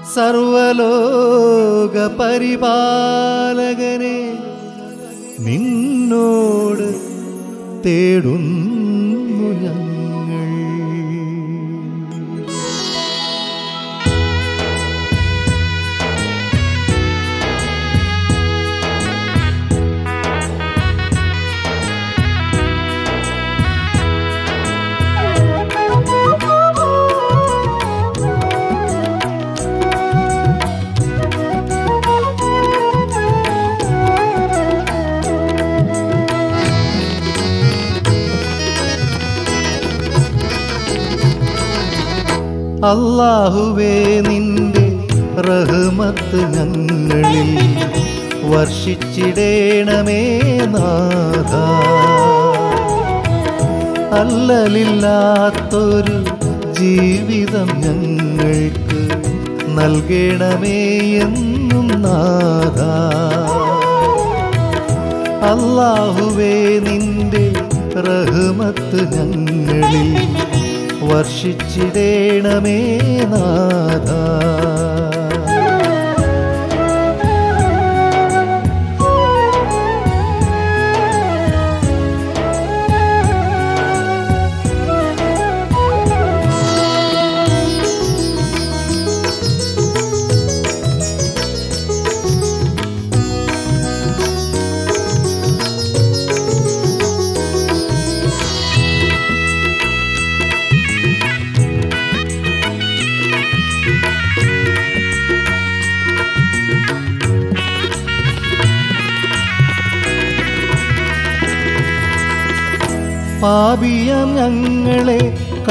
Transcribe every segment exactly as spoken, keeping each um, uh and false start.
സർവലോക പരിപാലകനെ നിന്നോട് തേടുന്നു ഞങ്ങൾ. അല്ലാഹുവേ, നിന്റെ റഹ്മത്ത് ഞങ്ങളിൽ വർഷിച്ചിടേണമേ നാഥ. അല്ലലില്ലാത്തൊരു ജീവിതം ഞങ്ങൾക്ക് നൽകണമേ എന്നും നാഥ. അല്ലാഹുവേ, നിന്റെ റഹ്മത്ത് ഞങ്ങളിൽ വർഷിച്ചിടേണമേ നാഥ. പാപിയം ഞങ്ങളെ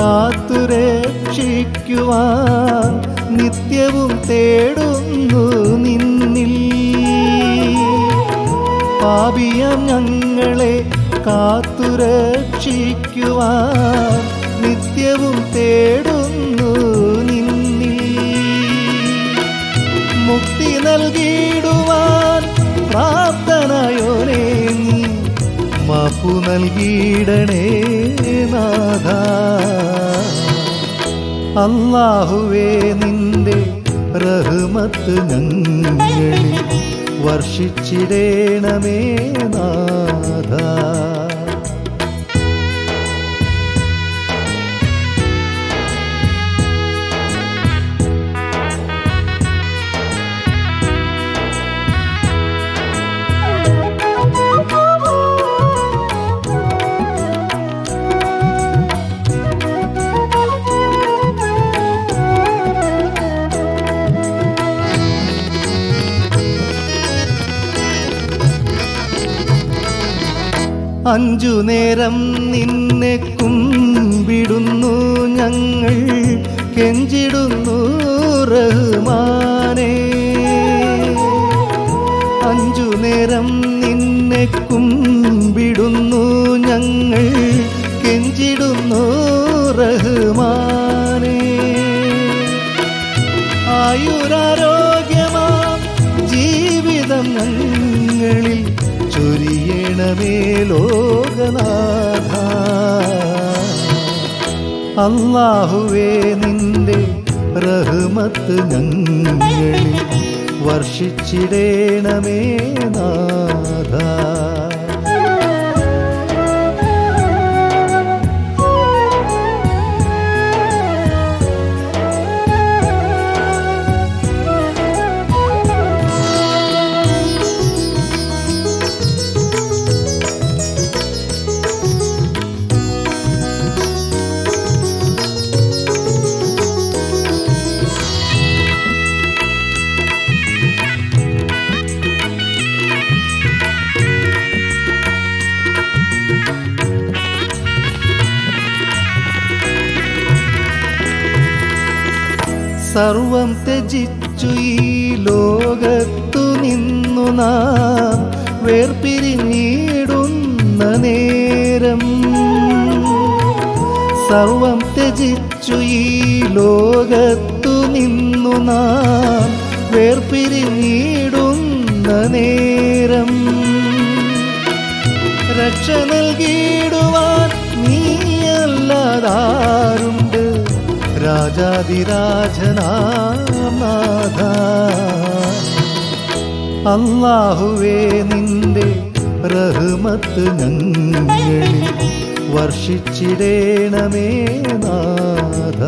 കാത്തുരക്ഷിക്കുവാൻ നിത്യവും തേടുന്നു നിന്നിൽ. പാപിയം ഞങ്ങളെ കാത്തുരക്ഷിക്കുവാൻ നിത്യവും തേടുന്നു നിന്നിൽ. മുക്തി നൽകിയിടുവാൻ പ്രാപ്തനായോനേ നീ മാപ്പു നൽകിയിടണേ നാഥ. അല്ലാഹുവേ, നിന്റെ റഹ്മത്ത് ഞങ്ങളിൽ വർഷിച്ചിടേണമേ നാഥ. അഞ്ചു നേരം നിന്നെ കുമ്പിടുന്നു ഞങ്ങൾ, കെഞ്ചിടുന്നു റഹ്മാനേ. അഞ്ചു നേരം നിന്നെ കുമ്പിടുന്നു ഞങ്ങൾ, കെഞ്ചിടുന്നു റഹ്മാനേ. ആയുരാരോഗ്യമാം ജീവിതം ഞങ്ങളിൽ ചൊരിയണമേ ലോകനാഥ. അല്ലാഹുവേ, നിന്റെ റഹ്മത്ത് ഞങ്ങളിൽ വർഷിച്ചിടേണമേ നാഥ. സർവം ത്യജിച്ചു ഈ ലോകത്തു നിന്നു നാം വേർപിരിഞ്ഞിടുന്ന നേരം. സർവം ത്യജിച്ചു ഈ ലോകത്തു നിന്നു നാം വേർപിരിഞ്ഞിടുന്ന നേരം. രക്ഷ നൽകിയിടുവാൻ നീയല്ലാതാരുണ്ട് രാജ രാജാതിരാജനാം നാഥ. അല്ലാഹുവേ നിന്റെ റഹ്മത്ത് ഞങ്ങളിൽ വർഷിച്ചിടേണമേ നാഥ.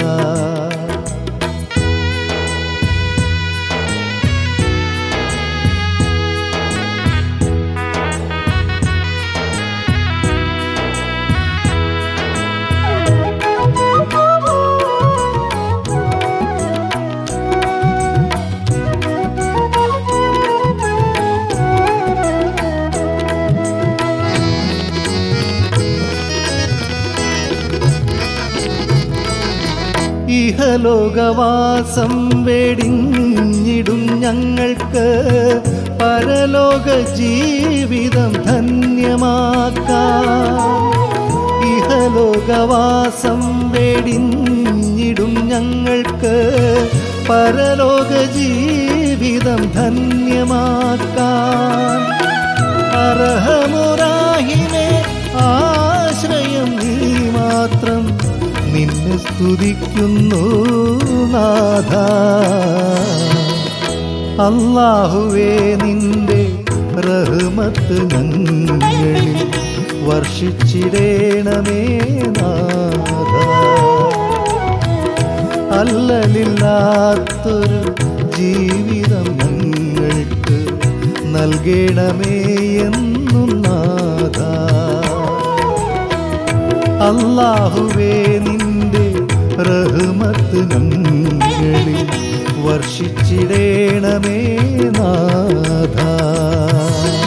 ഇഹലോകവാസം വെടിഞ്ഞിടും ഞങ്ങൾക്ക് പരലോക ജീവിതം ധന്യമാക്കാം. ഇഹലോകവാസം വെടിഞ്ഞിടും ഞങ്ങൾക്ക് പരലോക ജീവിതം ധന്യമാക്കാൻ. അർഹമുറാഹിമേ ആശ്രയം നീ മാത്രം, നിന്നെ സ്തുതിക്കുന്നു നാഥ. അല്ലാഹുവേ നിന്റെ റഹ്മത്ത് ഞങ്ങളിൽ വർഷിച്ചിടേണമേ നാഥ. അല്ലലില്ലാത്തൊരു ജീവിതം ഞങ്ങൾക്ക് നൽകണമേ എന്നും നാഥ. അല്ലാഹുവേ നിന്റെ റഹ്മത്ത് ഞങ്ങളിൽ വർഷിച്ചിടേണമേ നാഥ.